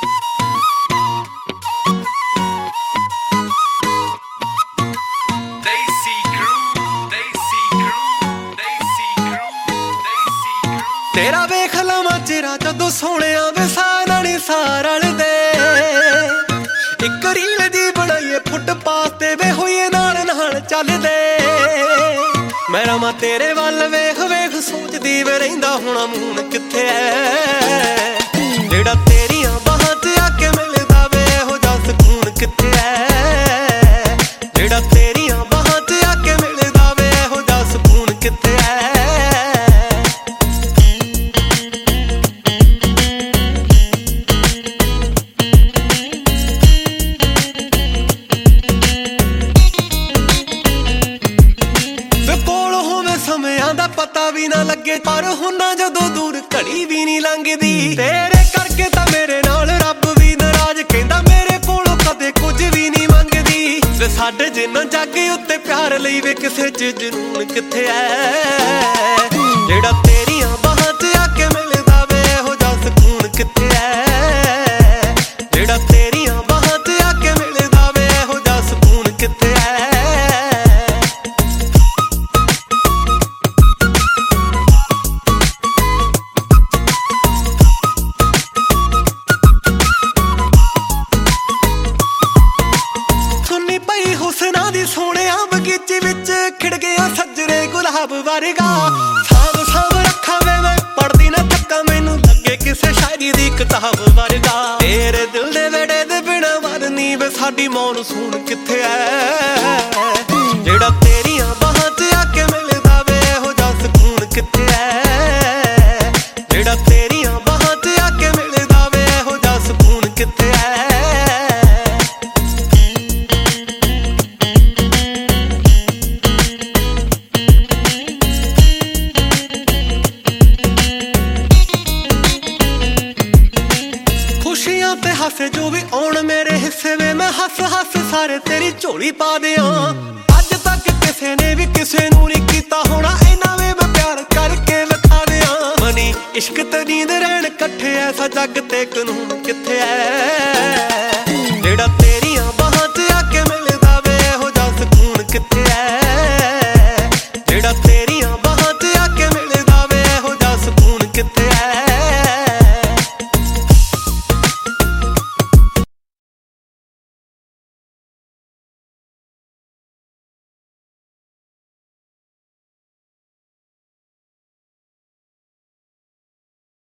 तेरा वेख लवां चेहरा जदों सोहणिया वे सारा नी सार रलदे इक रील दी बनाईए फुटपाथ ते वे होईए नाल नाल चलदे मैं रवां तेरे वल वेख वेख सोचदी वे रहिंदा होणा मून कित्थे ऐ जेड़ा तेरियां बाहां च आके मिलदा वे हो जा सकून कित्थे ऐ जेड़ा तेरियां बाहां च आके मिलदा वे हो जा सकून कित्थे ऐ पता भी ना लगे पर हुन्ना जदों दूर घड़ी भी नहीं लंघदी तेरे करके तां मेरे नाल रब भी नाराज कहंदा मेरे कोलों कदे कुछ भी नहीं मंगदी वे साडे जिन्ना जग उत्ते प्यार लई वे किसे च जुनून कित्थे ऐ जेड़ा तेरियां बाहां च आके मिलदा वे हो जा सकून कित्थे ऐ जेड़ा तेरियां बाहां च आके मिलदा वे हो जा सकून कित्थे ऐ हुसना दी सोहणिया बगीचे विच खिड़ गया सजरे गुलाब वर्गा साब साब रखा वे मैं पढ़दी ना थक्का मैनू लगे किसे शायरी दी किताब वर्गा तेरे दिल दे वेड़े दे बिना वरनी वे साडी मौनसून कित्थे ऐ जेड़ा तेरियां बाहां च आके मिलदा वे हो जा सकून कित्थे ऐ जेड़ा तेरियां बाहां च आके मिलदा वे हो जा सकून कित्थे ऐ हासे जो भी आउण मेरे हिस्से वे मैं हस हस सारे तेरी झोली पा दियां अज तक किसे ने भी किसे नूं नहीं कीता होना इन्ना वे मैं प्यार करके विखा दियां मनी इश्क ते नींद रहण कट्ठे ऐसा जग ते कानून कित्थे ऐ